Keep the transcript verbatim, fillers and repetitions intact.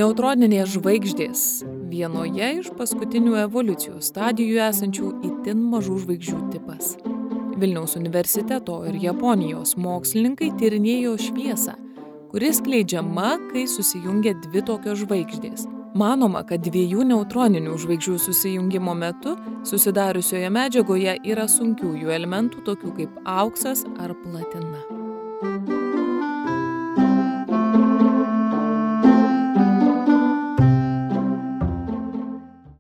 Neutroninės žvaigždės – vienoje iš paskutinių evoliucijos stadijų esančių itin mažų žvaigždžių tipas. Vilniaus universiteto ir Japonijos mokslininkai tyrinėjo šviesą, kuri skleidžiama, kai susijungia dvi tokios žvaigždės. Manoma, kad dviejų neutroninių žvaigždžių susijungimo metu susidariusioje medžiagoje yra sunkiųjų elementų, tokių kaip auksas ar platina.